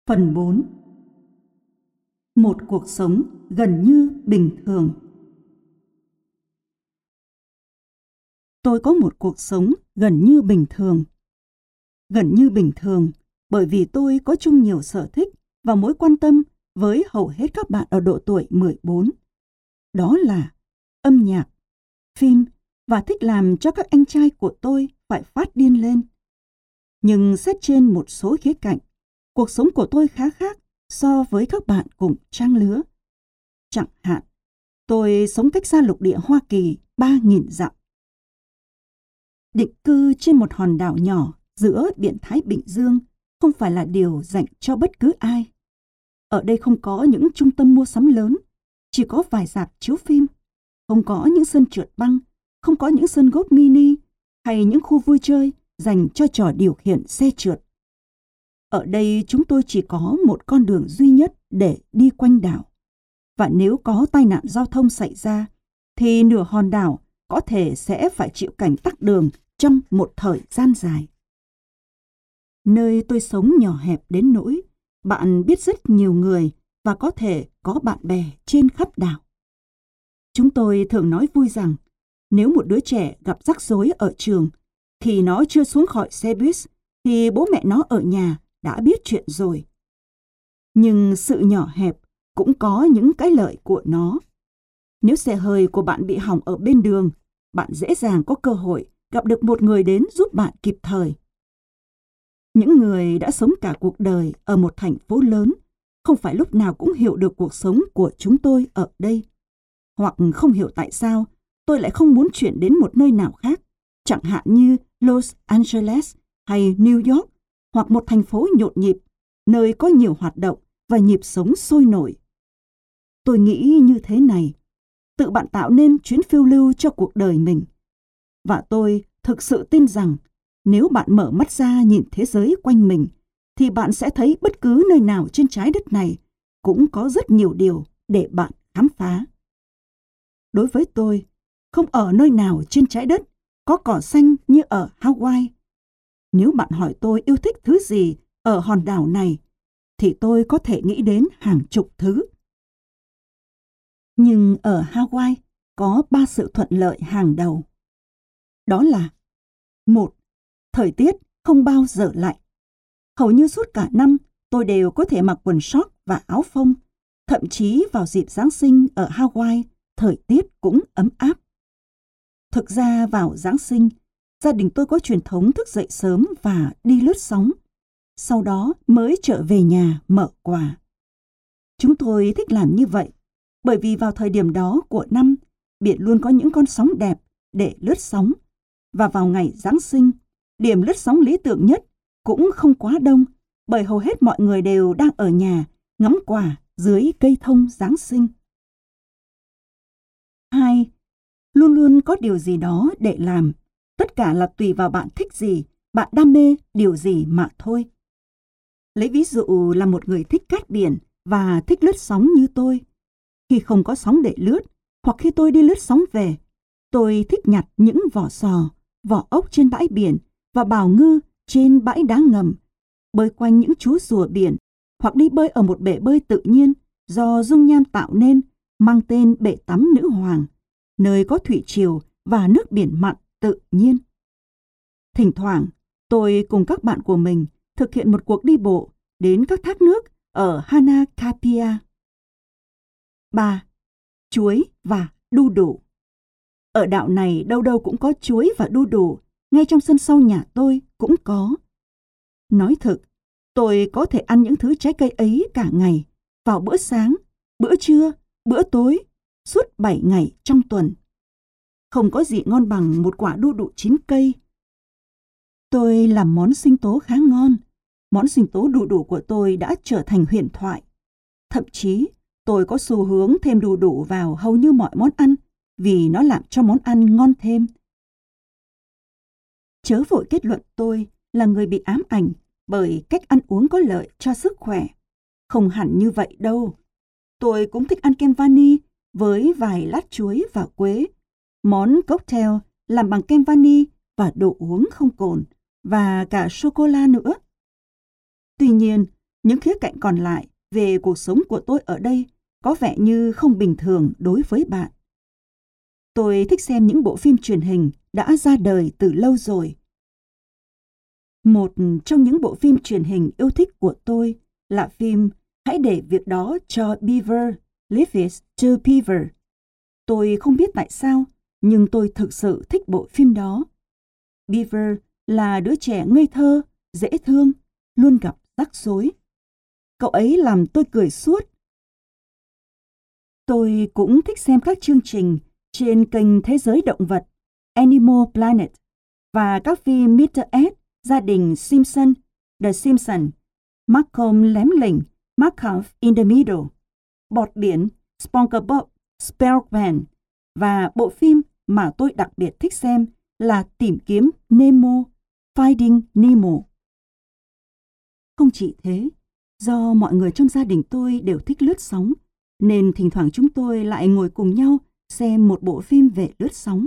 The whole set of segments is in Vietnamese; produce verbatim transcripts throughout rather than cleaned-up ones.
Phần bốn. Một cuộc sống gần như bình thường. Tôi có một cuộc sống gần như bình thường. Gần như bình thường bởi vì tôi có chung nhiều sở thích và mối quan tâm với hầu hết các bạn ở độ tuổi mười bốn. Đó là âm nhạc, phim và thích làm cho các anh trai của tôi phải phát điên lên. Nhưng xét trên một số khía cạnh, cuộc sống của tôi khá khác so với các bạn cùng trang lứa. Chẳng hạn, tôi sống cách xa lục địa Hoa Kỳ ba nghìn dặm. Định cư trên một hòn đảo nhỏ giữa biển Thái Bình Dương không phải là điều dành cho bất cứ ai. Ở đây không có những trung tâm mua sắm lớn, chỉ có vài rạp chiếu phim, không có những sân trượt băng, không có những sân golf mini hay những khu vui chơi dành cho trò điều khiển xe trượt. Ở đây chúng tôi chỉ có một con đường duy nhất để đi quanh đảo. Và nếu có tai nạn giao thông xảy ra, thì nửa hòn đảo có thể sẽ phải chịu cảnh tắc đường trong một thời gian dài. Nơi tôi sống nhỏ hẹp đến nỗi bạn biết rất nhiều người và có thể có bạn bè trên khắp đảo. Chúng tôi thường nói vui rằng nếu một đứa trẻ gặp rắc rối ở trường, khi nó chưa xuống khỏi xe bus thì bố mẹ nó ở nhà đã biết chuyện rồi. Nhưng sự nhỏ hẹp cũng có những cái lợi của nó. Nếu xe hơi của bạn bị hỏng ở bên đường, bạn dễ dàng có cơ hội gặp được một người đến giúp bạn kịp thời. Những người đã sống cả cuộc đời ở một thành phố lớn không phải lúc nào cũng hiểu được cuộc sống của chúng tôi ở đây. Hoặc không hiểu tại sao tôi lại không muốn chuyển đến một nơi nào khác, chẳng hạn như Los Angeles hay New York, hoặc một thành phố nhộn nhịp, nơi có nhiều hoạt động và nhịp sống sôi nổi. Tôi nghĩ như thế này, tự bạn tạo nên chuyến phiêu lưu cho cuộc đời mình. Và tôi thực sự tin rằng nếu bạn mở mắt ra nhìn thế giới quanh mình, thì bạn sẽ thấy bất cứ nơi nào trên trái đất này cũng có rất nhiều điều để bạn khám phá. Đối với tôi, không ở nơi nào trên trái đất có cỏ xanh như ở Hawaii. Nếu bạn hỏi tôi yêu thích thứ gì ở hòn đảo này, thì tôi có thể nghĩ đến hàng chục thứ. Nhưng ở Hawaii có ba sự thuận lợi hàng đầu. Đó là: một. Thời tiết không bao giờ lạnh. Hầu như suốt cả năm tôi đều có thể mặc quần short và áo phông. Thậm chí vào dịp Giáng sinh ở Hawaii, thời tiết cũng ấm áp. Thực ra vào Giáng sinh, gia đình tôi có truyền thống thức dậy sớm và đi lướt sóng. Sau đó mới trở về nhà mở quà. Chúng tôi thích làm như vậy, bởi vì vào thời điểm đó của năm, biển luôn có những con sóng đẹp để lướt sóng. Và vào ngày Giáng sinh, điểm lướt sóng lý tưởng nhất cũng không quá đông, bởi hầu hết mọi người đều đang ở nhà ngắm quà dưới cây thông Giáng sinh. Hai. Luôn luôn có điều gì đó để làm. Tất cả là tùy vào bạn thích gì, bạn đam mê điều gì mà thôi. Lấy ví dụ là một người thích cát biển và thích lướt sóng như tôi. Khi không có sóng để lướt, hoặc khi tôi đi lướt sóng về, tôi thích nhặt những vỏ sò, vỏ ốc trên bãi biển và bào ngư trên bãi đá ngầm, bơi quanh những chú rùa biển, hoặc đi bơi ở một bể bơi tự nhiên do dung nham tạo nên, mang tên bể tắm nữ hoàng, nơi có thủy triều và nước biển mặn tự nhiên. Thỉnh thoảng, tôi cùng các bạn của mình thực hiện một cuộc đi bộ đến các thác nước ở Hanakapia. Ba. Chuối và đu đủ. Ở đảo này đâu đâu cũng có chuối và đu đủ, ngay trong sân sau nhà tôi cũng có. Nói thực, tôi có thể ăn những thứ trái cây ấy cả ngày, vào bữa sáng, bữa trưa, bữa tối, suốt bảy ngày trong tuần. Không có gì ngon bằng một quả đu đủ chín cây. Tôi làm món sinh tố khá ngon. Món sinh tố đu đủ của tôi đã trở thành huyền thoại. Thậm chí, tôi có xu hướng thêm đu đủ vào hầu như mọi món ăn, vì nó làm cho món ăn ngon thêm. Chớ vội kết luận tôi là người bị ám ảnh bởi cách ăn uống có lợi cho sức khỏe. Không hẳn như vậy đâu. Tôi cũng thích ăn kem vani với vài lát chuối và quế, món cocktail làm bằng kem vani và đồ uống không cồn, và cả sô-cô-la nữa. Tuy nhiên, Những khía cạnh còn lại về cuộc sống của tôi ở đây có vẻ như không bình thường đối với bạn. Tôi thích xem những bộ phim truyền hình đã ra đời từ lâu rồi. Một trong những bộ phim truyền hình yêu thích của tôi là phim Hãy để việc đó cho Beaver, Leave it to Beaver. Tôi không biết tại sao, nhưng tôi thực sự thích bộ phim đó. Beaver là đứa trẻ ngây thơ, dễ thương, luôn gặp rắc rối. Cậu ấy làm tôi cười suốt. Tôi cũng thích xem các chương trình trên kênh Thế giới động vật, Animal Planet, và các phim mít tơ Ed, Gia đình Simpson, The Simpsons, Malcolm lém lỉnh, Malcolm in the Middle, Bọt biển, SpongeBob SquarePants, và bộ phim mà tôi đặc biệt thích xem là Tìm kiếm Nemo, Finding Nemo. Không chỉ thế, do mọi người trong gia đình tôi đều thích lướt sóng, nên thỉnh thoảng chúng tôi lại ngồi cùng nhau xem một bộ phim về lướt sóng.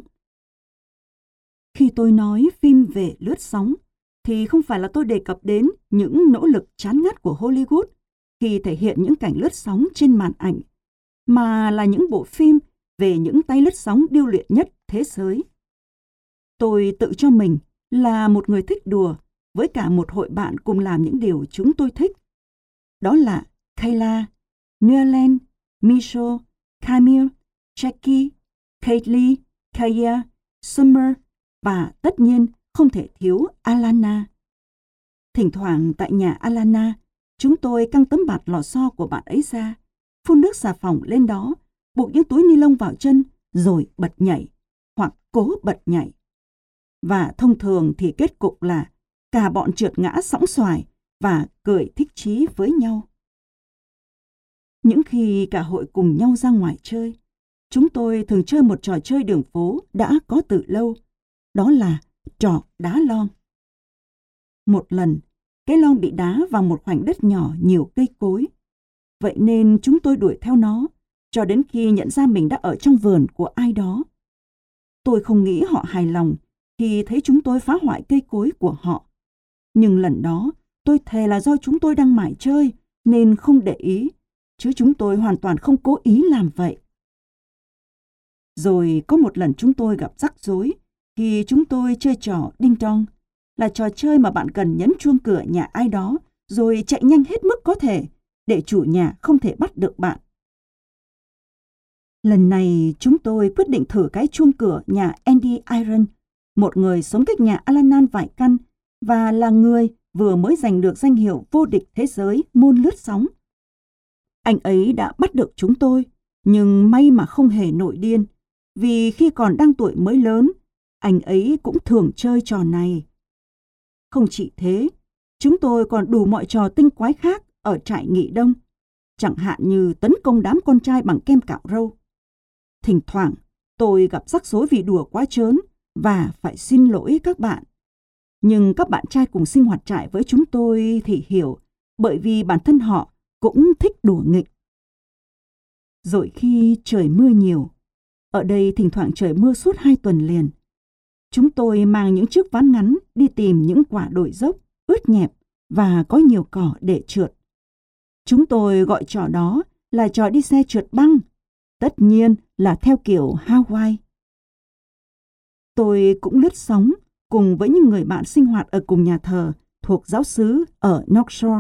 Khi tôi nói phim về lướt sóng, thì không phải là tôi đề cập đến những nỗ lực chán ngắt của Hollywood khi thể hiện những cảnh lướt sóng trên màn ảnh, mà là những bộ phim về những tay lướt sóng điêu luyện nhất thế giới. Tôi tự cho mình là một người thích đùa với cả một hội bạn cùng làm những điều chúng tôi thích. Đó là Kayla, Nearland, Michelle, Camille, Jackie, Kaylee, Kaya, Summer và tất nhiên không thể thiếu Alana. Thỉnh thoảng tại nhà Alana, chúng tôi căng tấm bạt lò xo của bạn ấy ra, phun nước xà phòng lên đó, buộc những túi ni lông vào chân rồi bật nhảy hoặc cố bật nhảy. Và thông thường thì kết cục là cả bọn trượt ngã sõng soài và cười thích chí với nhau. Những khi cả hội cùng nhau ra ngoài chơi, chúng tôi thường chơi một trò chơi đường phố đã có từ lâu, đó là trò đá lon. Một lần, cái lon bị đá vào một khoảnh đất nhỏ nhiều cây cối. Vậy nên chúng tôi đuổi theo nó, cho đến khi nhận ra mình đã ở trong vườn của ai đó. Tôi không nghĩ họ hài lòng khi thấy chúng tôi phá hoại cây cối của họ. Nhưng lần đó, tôi thề là do chúng tôi đang mải chơi, nên không để ý, chứ chúng tôi hoàn toàn không cố ý làm vậy. Rồi có một lần chúng tôi gặp rắc rối khi chúng tôi chơi trò đinh đong, là trò chơi mà bạn cần nhấn chuông cửa nhà ai đó rồi chạy nhanh hết mức có thể để chủ nhà không thể bắt được bạn. Lần này chúng tôi quyết định thử cái chuông cửa nhà Andy Iron, một người sống cách nhà Alanan vài căn và là người vừa mới giành được danh hiệu vô địch thế giới môn lướt sóng. Anh ấy đã bắt được chúng tôi, nhưng may mà không hề nổi điên, vì khi còn đang tuổi mới lớn, anh ấy cũng thường chơi trò này. Không chỉ thế, chúng tôi còn đủ mọi trò tinh quái khác ở trại nghỉ đông, chẳng hạn như tấn công đám con trai bằng kem cạo râu. Thỉnh thoảng, tôi gặp rắc rối vì đùa quá trớn và phải xin lỗi các bạn. Nhưng các bạn trai cùng sinh hoạt trại với chúng tôi thì hiểu, bởi vì bản thân họ cũng thích đùa nghịch. Rồi khi trời mưa nhiều, ở đây thỉnh thoảng trời mưa suốt hai tuần liền, chúng tôi mang những chiếc ván ngắn đi tìm những quả đồi dốc, ướt nhẹp và có nhiều cỏ để trượt. Chúng tôi gọi trò đó là trò đi xe trượt băng, tất nhiên là theo kiểu Hawaii. Tôi cũng lướt sóng cùng với những người bạn sinh hoạt ở cùng nhà thờ thuộc giáo xứ ở North Shore.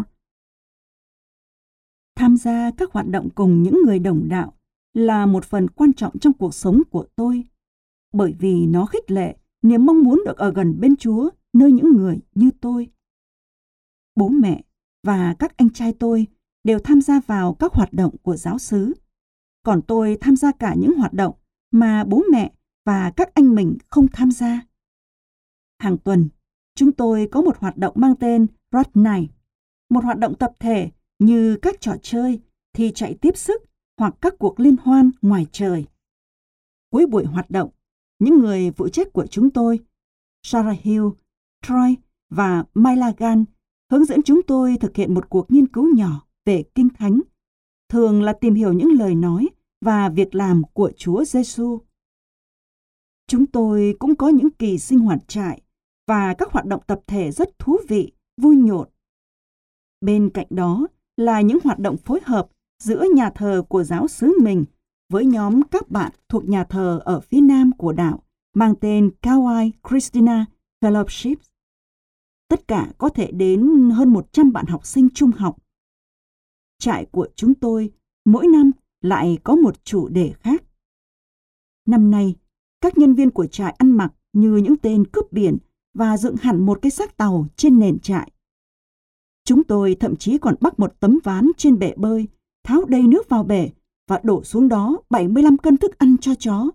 Tham gia các hoạt động cùng những người đồng đạo là một phần quan trọng trong cuộc sống của tôi, bởi vì nó khích lệ niềm mong muốn được ở gần bên Chúa nơi những người như tôi. Bố mẹ và các anh trai tôi đều tham gia vào các hoạt động của giáo xứ, còn tôi tham gia cả những hoạt động mà bố mẹ và các anh mình không tham gia. Hàng tuần, chúng tôi có một hoạt động mang tên Road Night, một hoạt động tập thể như các trò chơi, thi chạy tiếp sức hoặc các cuộc liên hoan ngoài trời. Cuối buổi hoạt động, những người phụ trách của chúng tôi, Sarah Hill, Troy và Mylagan, hướng dẫn chúng tôi thực hiện một cuộc nghiên cứu nhỏ về Kinh Thánh, thường là tìm hiểu những lời nói và việc làm của Chúa Giêsu. Chúng tôi cũng có những kỳ sinh hoạt trại và các hoạt động tập thể rất thú vị, vui nhộn. Bên cạnh đó, là những hoạt động phối hợp giữa nhà thờ của giáo xứ mình với nhóm các bạn thuộc nhà thờ ở phía nam của đảo mang tên Kauai Christina Fellowship. Tất cả có thể đến hơn một trăm bạn học sinh trung học. Trại của chúng tôi mỗi năm lại có một chủ đề khác. Năm nay, các nhân viên của trại ăn mặc như những tên cướp biển và dựng hẳn một cái xác tàu trên nền trại. Chúng tôi thậm chí còn bắt một tấm ván trên bể bơi, tháo đầy nước vào bể và đổ xuống đó bảy mươi lăm cân thức ăn cho chó.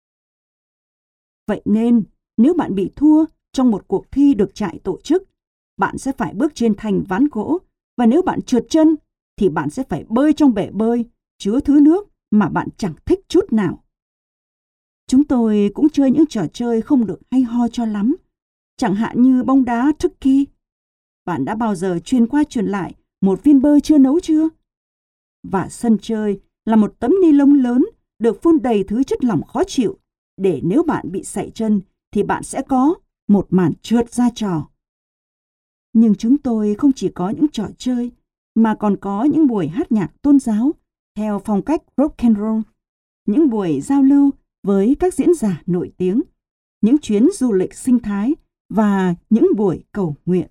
Vậy nên, nếu bạn bị thua trong một cuộc thi được trại tổ chức, bạn sẽ phải bước trên thành ván gỗ, và nếu bạn trượt chân, thì bạn sẽ phải bơi trong bể bơi, chứa thứ nước mà bạn chẳng thích chút nào. Chúng tôi cũng chơi những trò chơi không được hay ho cho lắm, chẳng hạn như bóng đá Turkey. Bạn đã bao giờ truyền qua truyền lại một viên bơ chưa nấu chưa? Và sân chơi là một tấm ni lông lớn được phun đầy thứ chất lỏng khó chịu, để nếu bạn bị sảy chân thì bạn sẽ có một màn trượt ra trò. Nhưng chúng tôi không chỉ có những trò chơi, mà còn có những buổi hát nhạc tôn giáo theo phong cách rock and roll, những buổi giao lưu với các diễn giả nổi tiếng, những chuyến du lịch sinh thái và những buổi cầu nguyện.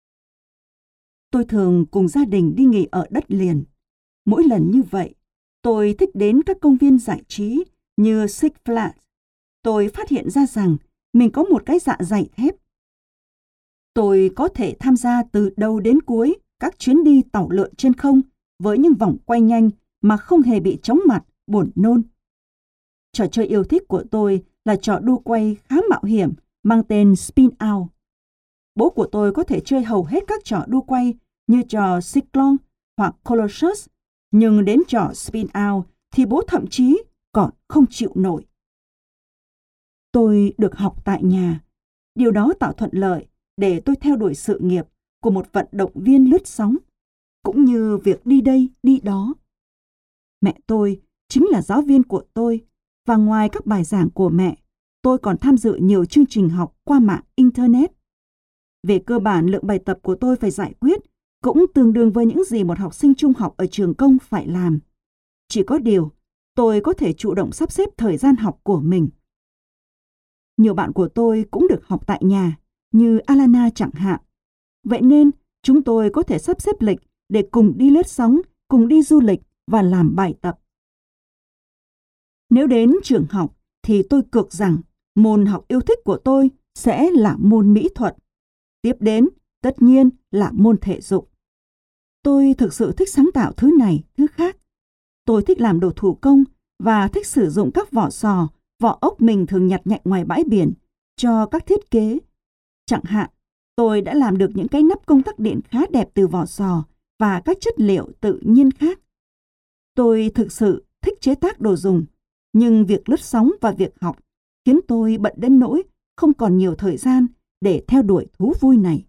Tôi thường cùng gia đình đi nghỉ ở đất liền. Mỗi lần như vậy, tôi thích đến các công viên giải trí như Six Flags. Tôi phát hiện ra rằng mình có một cái dạ dày thép. Tôi có thể tham gia từ đầu đến cuối các chuyến đi tàu lượn trên không với những vòng quay nhanh mà không hề bị chóng mặt, buồn nôn. Trò chơi yêu thích của tôi là trò đu quay khá mạo hiểm mang tên Spin Out. Bố của tôi có thể chơi hầu hết các trò đu quay như trò Cyclone hoặc Colossus, nhưng đến trò Spin Out thì bố thậm chí còn không chịu nổi. Tôi được học tại nhà. Điều đó tạo thuận lợi để tôi theo đuổi sự nghiệp của một vận động viên lướt sóng, cũng như việc đi đây, đi đó. Mẹ tôi chính là giáo viên của tôi, và ngoài các bài giảng của mẹ, tôi còn tham dự nhiều chương trình học qua mạng Internet. Về cơ bản, lượng bài tập của tôi phải giải quyết cũng tương đương với những gì một học sinh trung học ở trường công phải làm. Chỉ có điều, tôi có thể chủ động sắp xếp thời gian học của mình. Nhiều bạn của tôi cũng được học tại nhà, như Alana chẳng hạn. Vậy nên, chúng tôi có thể sắp xếp lịch để cùng đi lướt sóng, cùng đi du lịch và làm bài tập. Nếu đến trường học, thì tôi cược rằng môn học yêu thích của tôi sẽ là môn mỹ thuật. Tiếp đến, tất nhiên là môn thể dục. Tôi thực sự thích sáng tạo thứ này, thứ khác. Tôi thích làm đồ thủ công và thích sử dụng các vỏ sò, vỏ ốc mình thường nhặt nhạnh ngoài bãi biển cho các thiết kế. Chẳng hạn, tôi đã làm được những cái nắp công tắc điện khá đẹp từ vỏ sò và các chất liệu tự nhiên khác. Tôi thực sự thích chế tác đồ dùng, nhưng việc lướt sóng và việc học khiến tôi bận đến nỗi không còn nhiều thời gian để theo đuổi thú vui này.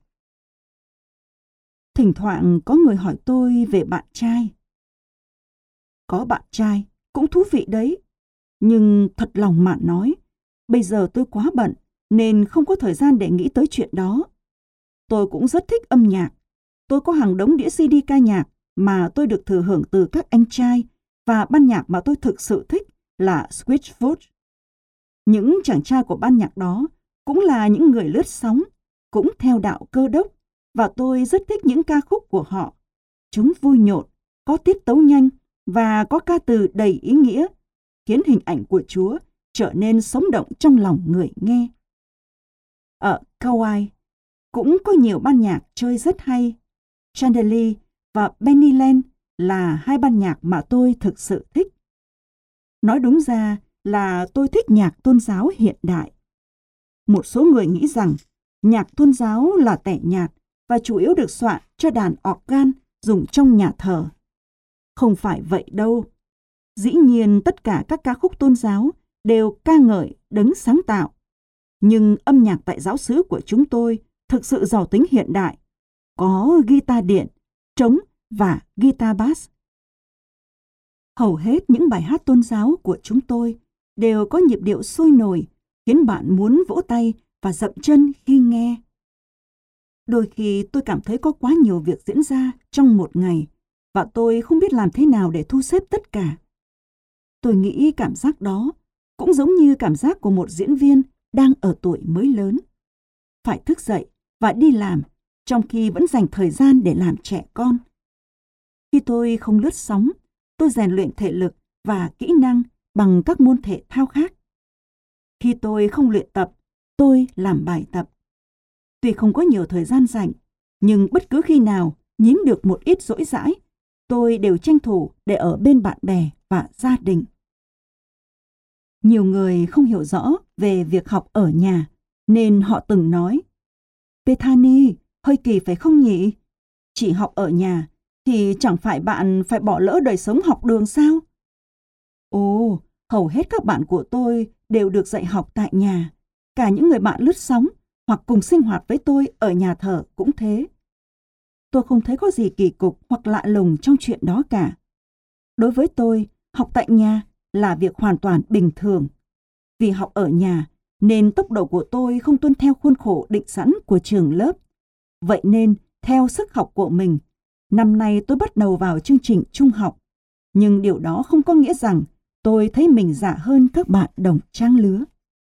Thỉnh thoảng có người hỏi tôi về bạn trai. Có bạn trai cũng thú vị đấy, nhưng thật lòng mà nói, bây giờ tôi quá bận nên không có thời gian để nghĩ tới chuyện đó. Tôi cũng rất thích âm nhạc. Tôi có hàng đống đĩa xê đê ca nhạc mà tôi được thừa hưởng từ các anh trai, và ban nhạc mà tôi thực sự thích là Switchfoot. Những chàng trai của ban nhạc đó cũng là những người lướt sóng, cũng theo đạo Cơ đốc, và tôi rất thích những ca khúc của họ. Chúng vui nhộn, có tiết tấu nhanh và có ca từ đầy ý nghĩa, khiến hình ảnh của Chúa trở nên sống động trong lòng người nghe. Ở Kauai cũng có nhiều ban nhạc chơi rất hay. Chandelier và Pennyland là hai ban nhạc mà tôi thực sự thích. Nói đúng ra là tôi thích nhạc tôn giáo hiện đại. Một số người nghĩ rằng nhạc tôn giáo là tẻ nhạt và chủ yếu được soạn cho đàn organ dùng trong nhà thờ. Không phải vậy đâu. Dĩ nhiên tất cả các ca khúc tôn giáo đều ca ngợi đấng sáng tạo. Nhưng âm nhạc tại giáo xứ của chúng tôi thực sự giàu tính hiện đại, có guitar điện, trống và guitar bass. Hầu hết những bài hát tôn giáo của chúng tôi đều có nhịp điệu sôi nổi, khiến bạn muốn vỗ tay và dậm chân khi nghe. Đôi khi tôi cảm thấy có quá nhiều việc diễn ra trong một ngày, và tôi không biết làm thế nào để thu xếp tất cả. Tôi nghĩ cảm giác đó cũng giống như cảm giác của một diễn viên đang ở tuổi mới lớn. Phải thức dậy và đi làm trong khi vẫn dành thời gian để làm trẻ con. Khi tôi không lướt sóng, tôi rèn luyện thể lực và kỹ năng bằng các môn thể thao khác. Khi tôi không luyện tập, tôi làm bài tập. Tuy không có nhiều thời gian rảnh, nhưng bất cứ khi nào nhín được một ít rỗi rãi, tôi đều tranh thủ để ở bên bạn bè và gia đình. Nhiều người không hiểu rõ về việc học ở nhà, nên họ từng nói, Bethany, hơi kỳ phải không nhỉ? Chỉ học ở nhà, thì chẳng phải bạn phải bỏ lỡ đời sống học đường sao? Ồ, hầu hết các bạn của tôi đều được dạy học tại nhà. Cả những người bạn lướt sóng hoặc cùng sinh hoạt với tôi ở nhà thờ cũng thế. Tôi không thấy có gì kỳ cục hoặc lạ lùng trong chuyện đó cả. Đối với tôi, học tại nhà là việc hoàn toàn bình thường. Vì học ở nhà, nên tốc độ của tôi không tuân theo khuôn khổ định sẵn của trường lớp. Vậy nên, theo sức học của mình, năm nay tôi bắt đầu vào chương trình trung học. Nhưng điều đó không có nghĩa rằng tôi thấy mình già hơn các bạn đồng trang lứa.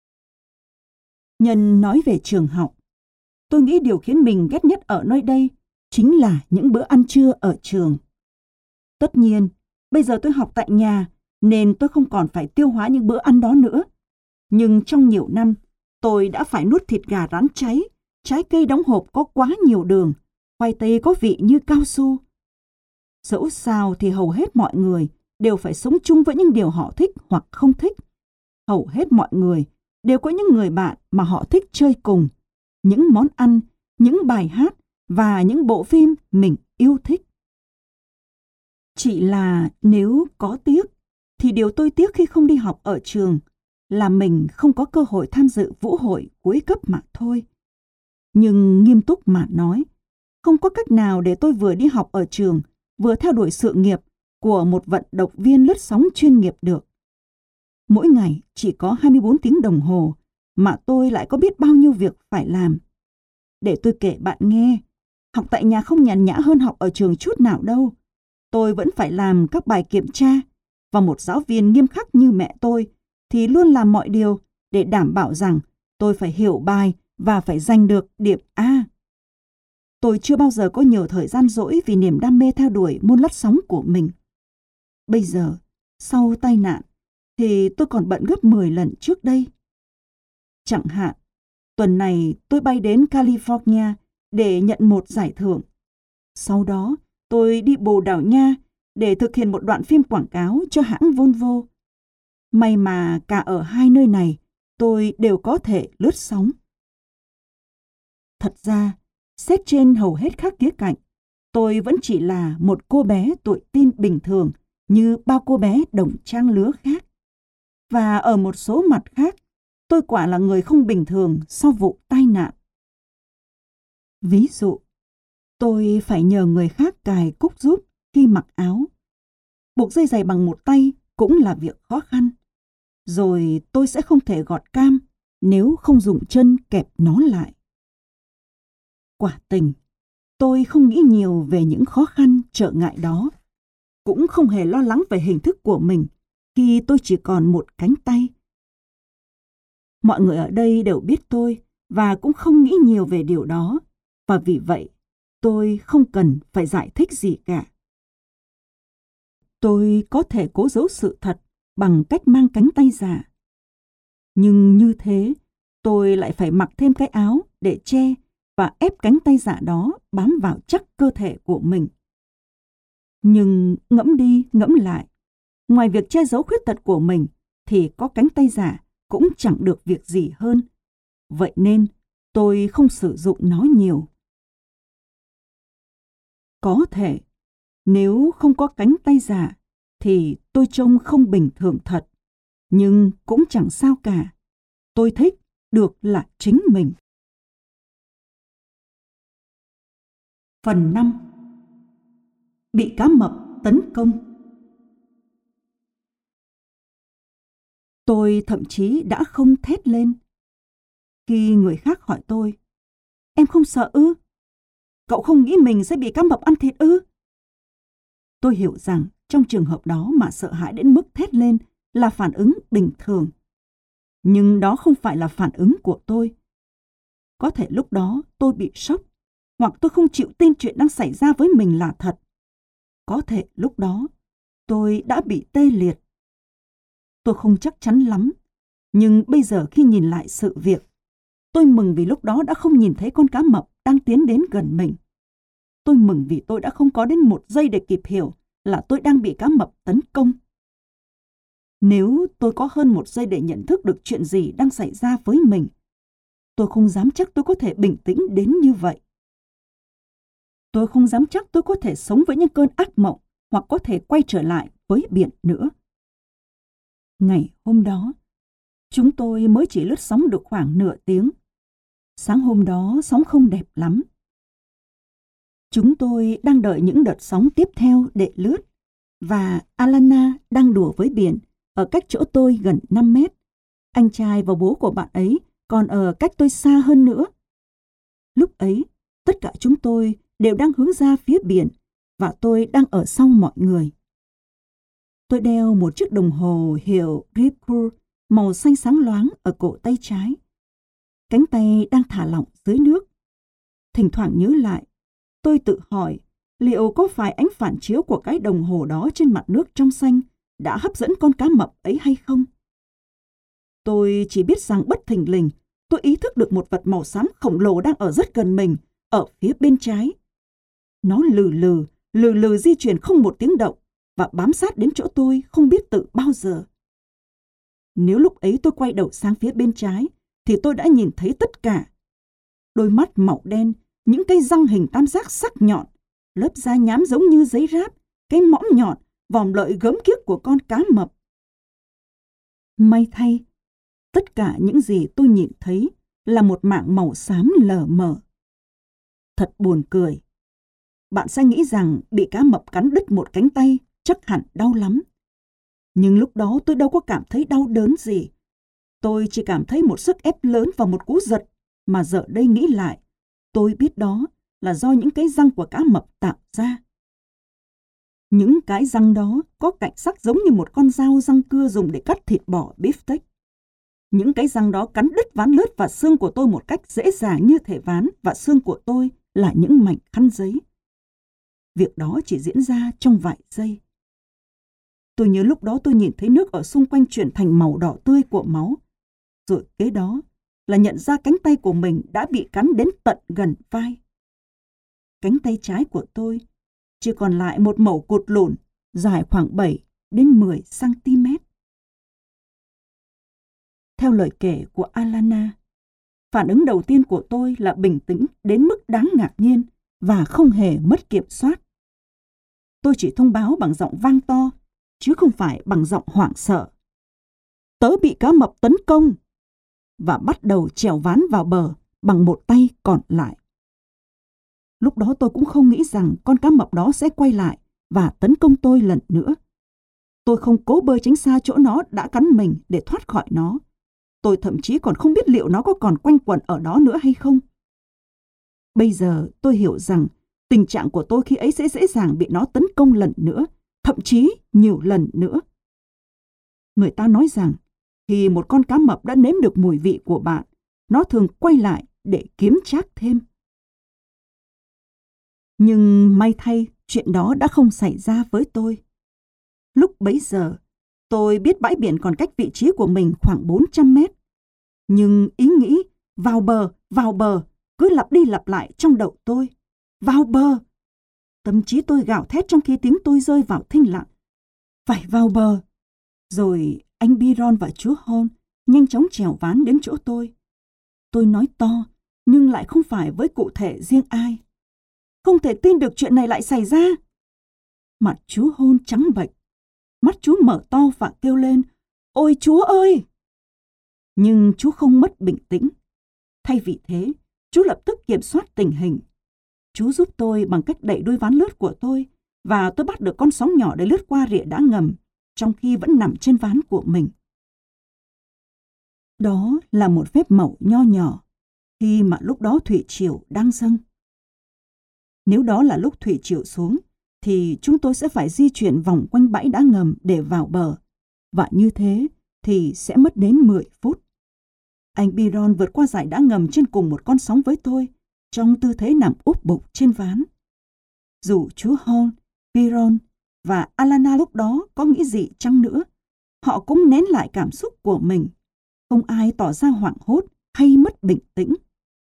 Nhân nói về trường học, tôi nghĩ điều khiến mình ghét nhất ở nơi đây chính là những bữa ăn trưa ở trường. Tất nhiên, bây giờ tôi học tại nhà nên tôi không còn phải tiêu hóa những bữa ăn đó nữa. Nhưng trong nhiều năm, tôi đã phải nuốt thịt gà rán cháy, trái cây đóng hộp có quá nhiều đường, khoai tây có vị như cao su. Dẫu sao thì hầu hết mọi người đều phải sống chung với những điều họ thích hoặc không thích. Hầu hết mọi người đều có những người bạn mà họ thích chơi cùng, những món ăn, những bài hát và những bộ phim mình yêu thích. Chỉ là nếu có tiếc, thì điều tôi tiếc khi không đi học ở trường là mình không có cơ hội tham dự vũ hội cuối cấp mà thôi. Nhưng nghiêm túc mà nói, không có cách nào để tôi vừa đi học ở trường, vừa theo đuổi sự nghiệp của một vận động viên lướt sóng chuyên nghiệp được. Mỗi ngày chỉ có hai mươi bốn tiếng đồng hồ, mà tôi lại có biết bao nhiêu việc phải làm. Để tôi kể bạn nghe, học tại nhà không nhàn nhã hơn học ở trường chút nào đâu. Tôi vẫn phải làm các bài kiểm tra, và một giáo viên nghiêm khắc như mẹ tôi thì luôn làm mọi điều để đảm bảo rằng tôi phải hiểu bài và phải giành được điểm A. Tôi chưa bao giờ có nhiều thời gian rỗi vì niềm đam mê theo đuổi môn lướt sóng của mình. Bây giờ, sau tai nạn, thì tôi còn bận gấp mười lần trước đây. Chẳng hạn, tuần này tôi bay đến California để nhận một giải thưởng. Sau đó, tôi đi Bồ Đào Nha để thực hiện một đoạn phim quảng cáo cho hãng Volvo. May mà cả ở hai nơi này, tôi đều có thể lướt sóng. Thật ra, xét trên hầu hết các khía cạnh, tôi vẫn chỉ là một cô bé tuổi teen bình thường như bao cô bé đồng trang lứa khác. Và ở một số mặt khác, tôi quả là người không bình thường sau vụ tai nạn. Ví dụ, tôi phải nhờ người khác cài cúc giúp khi mặc áo. Buộc dây giày bằng một tay cũng là việc khó khăn. Rồi tôi sẽ không thể gọt cam nếu không dùng chân kẹp nó lại. Quả tình, tôi không nghĩ nhiều về những khó khăn trở ngại đó. Cũng không hề lo lắng về hình thức của mình khi tôi chỉ còn một cánh tay. Mọi người ở đây đều biết tôi và cũng không nghĩ nhiều về điều đó. Và vì vậy, tôi không cần phải giải thích gì cả. Tôi có thể cố giấu sự thật bằng cách mang cánh tay giả. Nhưng như thế, tôi lại phải mặc thêm cái áo để che và ép cánh tay giả đó bám vào chắc cơ thể của mình. Nhưng ngẫm đi ngẫm lại, ngoài việc che giấu khuyết tật của mình thì có cánh tay giả cũng chẳng được việc gì hơn. Vậy nên tôi không sử dụng nó nhiều. Có thể, nếu không có cánh tay giả thì tôi trông không bình thường thật. Nhưng cũng chẳng sao cả. Tôi thích được là chính mình. Phần năm. Bị cá mập tấn công. Tôi thậm chí đã không thét lên. Khi người khác hỏi tôi, em không sợ ư? Cậu không nghĩ mình sẽ bị cá mập ăn thịt ư? Tôi hiểu rằng trong trường hợp đó mà sợ hãi đến mức thét lên là phản ứng bình thường. Nhưng đó không phải là phản ứng của tôi. Có thể lúc đó tôi bị sốc, hoặc tôi không chịu tin chuyện đang xảy ra với mình là thật. Có thể lúc đó tôi đã bị tê liệt. Tôi không chắc chắn lắm, nhưng bây giờ khi nhìn lại sự việc, tôi mừng vì lúc đó đã không nhìn thấy con cá mập đang tiến đến gần mình. Tôi mừng vì tôi đã không có đến một giây để kịp hiểu là tôi đang bị cá mập tấn công. Nếu tôi có hơn một giây để nhận thức được chuyện gì đang xảy ra với mình, tôi không dám chắc tôi có thể bình tĩnh đến như vậy. Tôi không dám chắc tôi có thể sống với những cơn ác mộng hoặc có thể quay trở lại với biển nữa. Ngày hôm đó, chúng tôi mới chỉ lướt sóng được khoảng nửa tiếng. Sáng hôm đó sóng không đẹp lắm. Chúng tôi đang đợi những đợt sóng tiếp theo để lướt, và Alana đang đùa với biển ở cách chỗ tôi gần năm mét. Anh trai và bố của bạn ấy còn ở cách tôi xa hơn nữa. Lúc ấy, tất cả chúng tôi đều đang hướng ra phía biển, và tôi đang ở sau mọi người. Tôi đeo một chiếc đồng hồ hiệu Ripcourt màu xanh sáng loáng ở cổ tay trái. Cánh tay đang thả lỏng dưới nước. Thỉnh thoảng nhớ lại, tôi tự hỏi liệu có phải ánh phản chiếu của cái đồng hồ đó trên mặt nước trong xanh đã hấp dẫn con cá mập ấy hay không? Tôi chỉ biết rằng bất thình lình, tôi ý thức được một vật màu xám khổng lồ đang ở rất gần mình, ở phía bên trái. Nó lừ lừ, lừ lừ di chuyển không một tiếng động và bám sát đến chỗ tôi không biết từ bao giờ. Nếu lúc ấy tôi quay đầu sang phía bên trái, thì tôi đã nhìn thấy tất cả. Đôi mắt màu đen, những cây răng hình tam giác sắc nhọn, lớp da nhám giống như giấy ráp, cái mõm nhọn, vòm lợi gớm ghiếc của con cá mập. May thay, tất cả những gì tôi nhìn thấy là một mảng màu xám lờ mờ. Thật buồn cười. Bạn sẽ nghĩ rằng bị cá mập cắn đứt một cánh tay chắc hẳn đau lắm. Nhưng lúc đó tôi đâu có cảm thấy đau đớn gì. Tôi chỉ cảm thấy một sức ép lớn và một cú giật mà giờ đây nghĩ lại, tôi biết đó là do những cái răng của cá mập tạo ra. Những cái răng đó có cạnh sắc giống như một con dao răng cưa dùng để cắt thịt bò beefsteak. Những cái răng đó cắn đứt ván lướt và xương của tôi một cách dễ dàng như thể ván và xương của tôi là những mảnh khăn giấy. Việc đó chỉ diễn ra trong vài giây. Tôi nhớ lúc đó tôi nhìn thấy nước ở xung quanh chuyển thành màu đỏ tươi của máu. Rồi kế đó là nhận ra cánh tay của mình đã bị cắn đến tận gần vai. Cánh tay trái của tôi chỉ còn lại một mẩu cụt lủn dài khoảng bảy đến mười xăng-ti-mét. Theo lời kể của Alana, phản ứng đầu tiên của tôi là bình tĩnh đến mức đáng ngạc nhiên và không hề mất kiểm soát. Tôi chỉ thông báo bằng giọng vang to, chứ không phải bằng giọng hoảng sợ. Tớ bị cá mập tấn công! Và bắt đầu chèo ván vào bờ bằng một tay còn lại. Lúc đó tôi cũng không nghĩ rằng con cá mập đó sẽ quay lại và tấn công tôi lần nữa. Tôi không cố bơi tránh xa chỗ nó đã cắn mình để thoát khỏi nó. Tôi thậm chí còn không biết liệu nó có còn quanh quẩn ở đó nữa hay không. Bây giờ tôi hiểu rằng tình trạng của tôi khi ấy sẽ dễ dàng bị nó tấn công lần nữa, thậm chí nhiều lần nữa. Người ta nói rằng khi một con cá mập đã nếm được mùi vị của bạn, nó thường quay lại để kiếm trác thêm. Nhưng may thay, chuyện đó đã không xảy ra với tôi. Lúc bấy giờ, tôi biết bãi biển còn cách vị trí của mình khoảng bốn trăm mét. Nhưng ý nghĩ vào bờ, vào bờ cứ lặp đi lặp lại trong đầu tôi. Vào bờ! Tâm trí tôi gào thét trong khi tiếng tôi rơi vào thinh lặng. Phải vào bờ! Rồi anh Byron và chú Hon nhanh chóng chèo ván đến chỗ tôi. Tôi nói to, nhưng lại không phải với cụ thể riêng ai. Không thể tin được chuyện này lại xảy ra. Mặt chú Hon trắng bệch. Mắt chú mở to và kêu lên, ôi Chúa ơi! Nhưng chú không mất bình tĩnh. Thay vì thế, chú lập tức kiểm soát tình hình. Chú giúp tôi bằng cách đẩy đuôi ván lướt của tôi, và tôi bắt được con sóng nhỏ để lướt qua rìa đá ngầm, trong khi vẫn nằm trên ván của mình. Đó là một phép màu nho nhỏ, khi mà lúc đó thủy triều đang dâng. Nếu đó là lúc thủy triều xuống, thì chúng tôi sẽ phải di chuyển vòng quanh bãi đá ngầm để vào bờ. Và như thế thì sẽ mất đến mười phút. Anh Byron vượt qua dải đá ngầm trên cùng một con sóng với tôi, trong tư thế nằm úp bụng trên ván. Dù chú Hall, Byron và Alana lúc đó có nghĩ gì chăng nữa, họ cũng nén lại cảm xúc của mình. Không ai tỏ ra hoảng hốt hay mất bình tĩnh.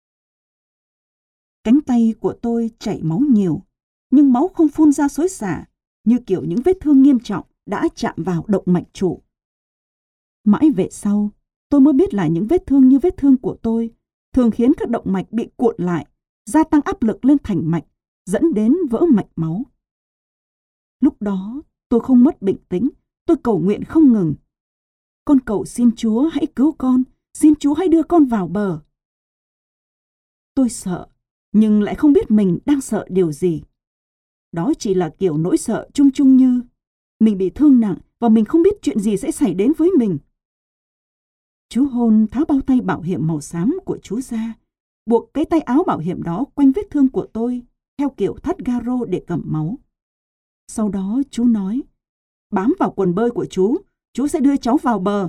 Cánh tay của tôi chảy máu nhiều, nhưng máu không phun ra xối xả, như kiểu những vết thương nghiêm trọng đã chạm vào động mạch chủ. Mãi về sau, tôi mới biết là những vết thương như vết thương của tôi thường khiến các động mạch bị cuộn lại, gia tăng áp lực lên thành mạch, dẫn đến vỡ mạch máu. Lúc đó, tôi không mất bình tĩnh, tôi cầu nguyện không ngừng. Con cầu xin Chúa hãy cứu con, xin Chúa hãy đưa con vào bờ. Tôi sợ, nhưng lại không biết mình đang sợ điều gì. Đó chỉ là kiểu nỗi sợ chung chung như mình bị thương nặng và mình không biết chuyện gì sẽ xảy đến với mình. Chú Hôn tháo bao tay bảo hiểm màu xám của chú ra, buộc cái tay áo bảo hiểm đó quanh vết thương của tôi theo kiểu thắt garo để cầm máu. Sau đó chú nói, bám vào quần bơi của chú, chú sẽ đưa cháu vào bờ.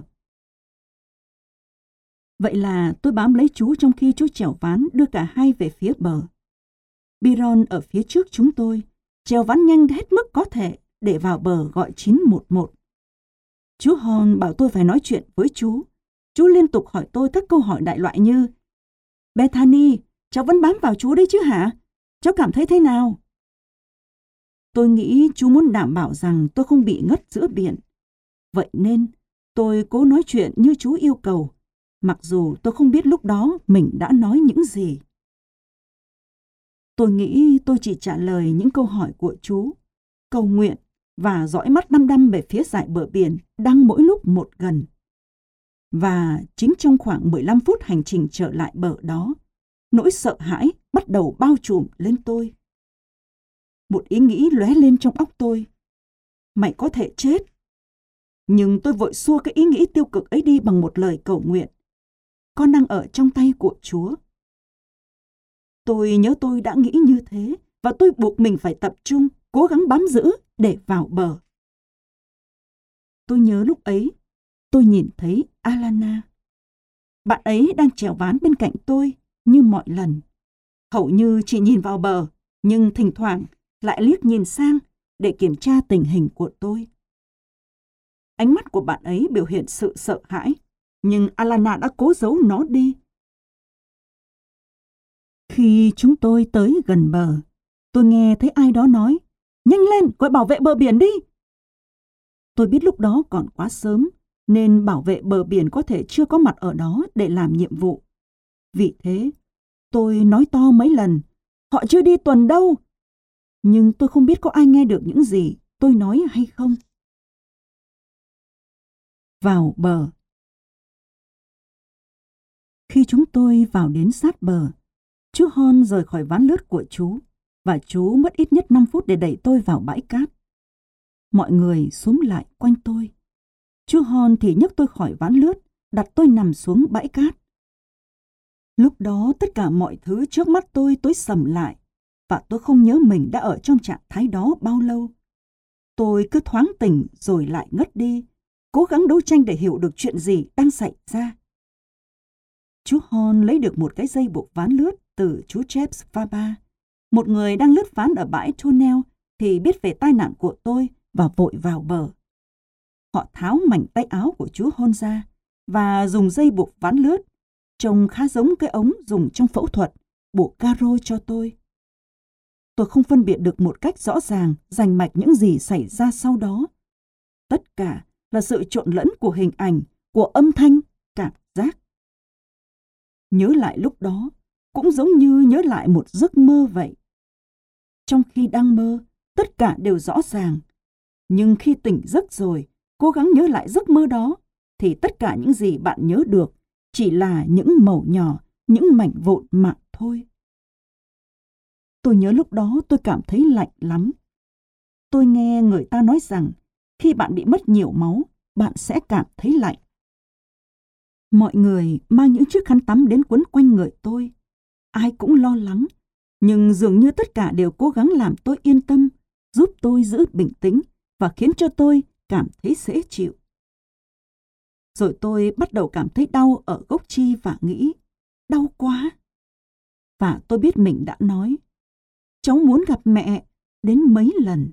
Vậy là tôi bám lấy chú trong khi chú chèo ván đưa cả hai về phía bờ. Byron ở phía trước chúng tôi, chèo ván nhanh hết mức có thể để vào bờ gọi chín một một. Chú Hòn bảo tôi phải nói chuyện với chú. Chú liên tục hỏi tôi các câu hỏi đại loại như: Bethany, cháu vẫn bám vào chú đấy chứ hả? Cháu cảm thấy thế nào? Tôi nghĩ chú muốn đảm bảo rằng tôi không bị ngất giữa biển. Vậy nên tôi cố nói chuyện như chú yêu cầu, mặc dù tôi không biết lúc đó mình đã nói những gì. Tôi nghĩ tôi chỉ trả lời những câu hỏi của chú, cầu nguyện và dõi mắt đăm đăm về phía dải bờ biển đang mỗi lúc một gần. Và chính trong khoảng mười lăm phút hành trình trở lại bờ đó, nỗi sợ hãi bắt đầu bao trùm lên tôi. Một ý nghĩ lóe lên trong óc tôi: mày có thể chết. Nhưng tôi vội xua cái ý nghĩ tiêu cực ấy đi bằng một lời cầu nguyện: con đang ở trong tay của Chúa. Tôi nhớ tôi đã nghĩ như thế, và tôi buộc mình phải tập trung, cố gắng bám giữ để vào bờ. Tôi nhớ lúc ấy, tôi nhìn thấy Alana. Bạn ấy đang chèo ván bên cạnh tôi như mọi lần. Hầu như chỉ nhìn vào bờ, nhưng thỉnh thoảng lại liếc nhìn sang để kiểm tra tình hình của tôi. Ánh mắt của bạn ấy biểu hiện sự sợ hãi, nhưng Alana đã cố giấu nó đi. Khi chúng tôi tới gần bờ, tôi nghe thấy ai đó nói: nhanh lên, gọi bảo vệ bờ biển đi. Tôi biết lúc đó còn quá sớm, nên bảo vệ bờ biển có thể chưa có mặt ở đó để làm nhiệm vụ. Vì thế, tôi nói to mấy lần: họ chưa đi tuần đâu. Nhưng tôi không biết có ai nghe được những gì tôi nói hay không. Vào bờ. Khi chúng tôi vào đến sát bờ, chú Hon rời khỏi ván lướt của chú, và chú mất ít nhất năm phút để đẩy tôi vào bãi cát. Mọi người xúm lại quanh tôi. Chú Hon thì nhấc tôi khỏi ván lướt, đặt tôi nằm xuống bãi cát. Lúc đó tất cả mọi thứ trước mắt tôi tối sầm lại, và tôi không nhớ mình đã ở trong trạng thái đó bao lâu. Tôi cứ thoáng tỉnh rồi lại ngất đi, cố gắng đấu tranh để hiểu được chuyện gì đang xảy ra. Chú Hon lấy được một cái dây buộc ván lướt từ chú James Faber, một người đang lướt ván ở bãi Tunnel, thì biết về tai nạn của tôi và vội vào bờ. Họ tháo mảnh tay áo của chú Hon ra và dùng dây buộc ván lướt, trông khá giống cái ống dùng trong phẫu thuật, buộc caro cho tôi. Tôi không phân biệt được một cách rõ ràng rành mạch những gì xảy ra sau đó. Tất cả là sự trộn lẫn của hình ảnh, của âm thanh, cảm giác. Nhớ lại lúc đó cũng giống như nhớ lại một giấc mơ vậy. Trong khi đang mơ, tất cả đều rõ ràng. Nhưng khi tỉnh giấc rồi, cố gắng nhớ lại giấc mơ đó, thì tất cả những gì bạn nhớ được chỉ là những mẩu nhỏ, những mảnh vụn mà thôi. Tôi nhớ lúc đó tôi cảm thấy lạnh lắm. Tôi nghe người ta nói rằng khi bạn bị mất nhiều máu, bạn sẽ cảm thấy lạnh. Mọi người mang những chiếc khăn tắm đến quấn quanh người tôi. Ai cũng lo lắng, nhưng dường như tất cả đều cố gắng làm tôi yên tâm, giúp tôi giữ bình tĩnh và khiến cho tôi cảm thấy dễ chịu. Rồi tôi bắt đầu cảm thấy đau ở gốc chi và nghĩ, đau quá. Và tôi biết mình đã nói, cháu muốn gặp mẹ đến mấy lần.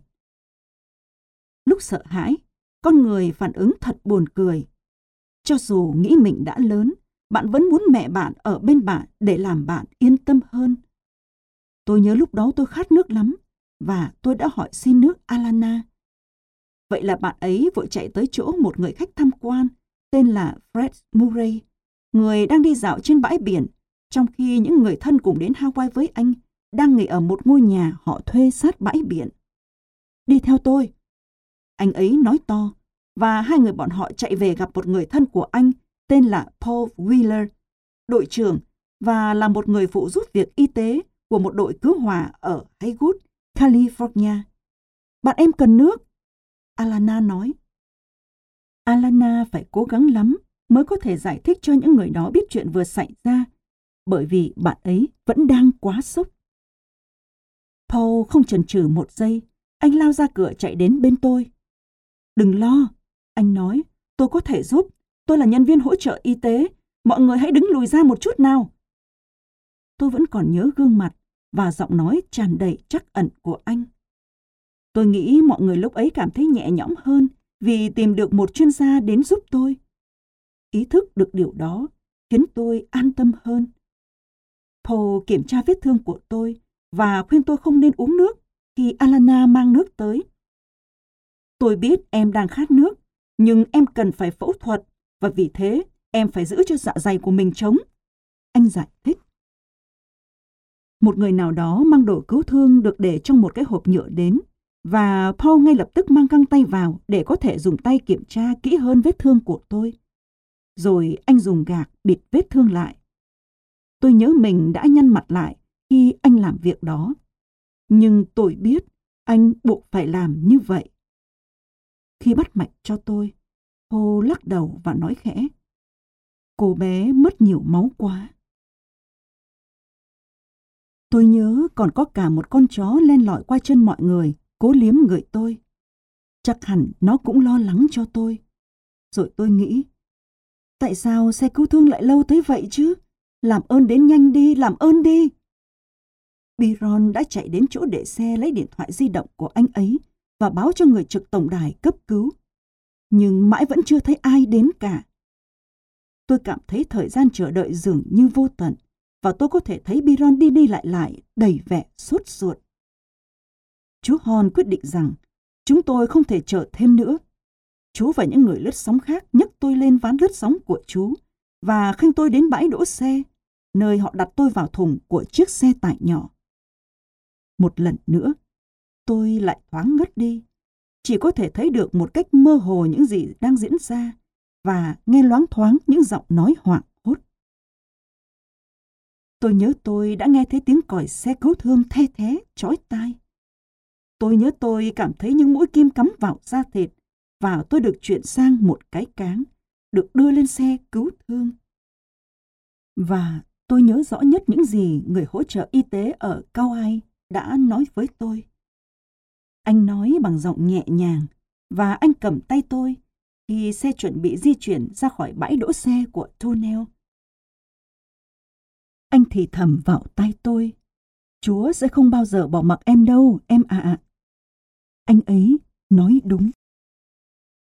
Lúc sợ hãi, con người phản ứng thật buồn cười. Cho dù nghĩ mình đã lớn, bạn vẫn muốn mẹ bạn ở bên bạn để làm bạn yên tâm hơn. Tôi nhớ lúc đó tôi khát nước lắm, và tôi đã hỏi xin nước Alana. Vậy là bạn ấy vội chạy tới chỗ một người khách tham quan, tên là Fred Murray, người đang đi dạo trên bãi biển, trong khi những người thân cùng đến Hawaii với anh đang nghỉ ở một ngôi nhà họ thuê sát bãi biển. Đi theo tôi, anh ấy nói to, và hai người bọn họ chạy về gặp một người thân của anh tên là Paul Wheeler, đội trưởng và là một người phụ giúp việc y tế của một đội cứu hỏa ở Haywood, California. Bạn em cần nước, Alana nói. Alana phải cố gắng lắm mới có thể giải thích cho những người đó biết chuyện vừa xảy ra, bởi vì bạn ấy vẫn đang quá sốc. Paul không chần chừ một giây, anh lao ra cửa chạy đến bên tôi. Đừng lo, anh nói, tôi có thể giúp, tôi là nhân viên hỗ trợ y tế, mọi người hãy đứng lùi ra một chút nào. Tôi vẫn còn nhớ gương mặt và giọng nói tràn đầy trắc ẩn của anh. Tôi nghĩ mọi người lúc ấy cảm thấy nhẹ nhõm hơn vì tìm được một chuyên gia đến giúp tôi. Ý thức được điều đó khiến tôi an tâm hơn. Paul kiểm tra vết thương của tôi và khuyên tôi không nên uống nước khi Alana mang nước tới. Tôi biết em đang khát nước, nhưng em cần phải phẫu thuật và vì thế em phải giữ cho dạ dày của mình trống. Anh giải thích. Một người nào đó mang đồ cứu thương được để trong một cái hộp nhựa đến và Paul ngay lập tức mang găng tay vào để có thể dùng tay kiểm tra kỹ hơn vết thương của tôi. Rồi anh dùng gạc bịt vết thương lại. Tôi nhớ mình đã nhăn mặt lại khi anh làm việc đó. Nhưng tôi biết anh buộc phải làm như vậy. Khi bắt mạch cho tôi, Paul lắc đầu và nói khẽ. Cô bé mất nhiều máu quá. Tôi nhớ còn có cả một con chó len lỏi qua chân mọi người, cố liếm người tôi. Chắc hẳn nó cũng lo lắng cho tôi. Rồi tôi nghĩ, tại sao xe cứu thương lại lâu tới vậy chứ? Làm ơn đến nhanh đi, làm ơn đi. Byron đã chạy đến chỗ để xe lấy điện thoại di động của anh ấy và báo cho người trực tổng đài cấp cứu. Nhưng mãi vẫn chưa thấy ai đến cả. Tôi cảm thấy thời gian chờ đợi dường như vô tận, và tôi có thể thấy Byron đi đi lại lại đầy vẻ sốt ruột. Chú Horn quyết định rằng chúng tôi không thể chờ thêm nữa. Chú và những người lướt sóng khác nhấc tôi lên ván lướt sóng của chú và khênh tôi đến bãi đỗ xe, nơi họ đặt tôi vào thùng của chiếc xe tải nhỏ. Một lần nữa, tôi lại thoáng ngất đi, chỉ có thể thấy được một cách mơ hồ những gì đang diễn ra và nghe loáng thoáng những giọng nói hoảng hốt. Tôi nhớ tôi đã nghe thấy tiếng còi xe cứu thương the thé, chói tai. Tôi nhớ tôi cảm thấy những mũi kim cắm vào da thịt và tôi được chuyển sang một cái cáng, được đưa lên xe cứu thương. Và tôi nhớ rõ nhất những gì người hỗ trợ y tế ở Kauai đã nói với tôi. Anh nói bằng giọng nhẹ nhàng và anh cầm tay tôi khi xe chuẩn bị di chuyển ra khỏi bãi đỗ xe của Tunnel. Anh thì thầm vào tai tôi, Chúa sẽ không bao giờ bỏ mặc em đâu, em ạ. À. Anh ấy nói đúng.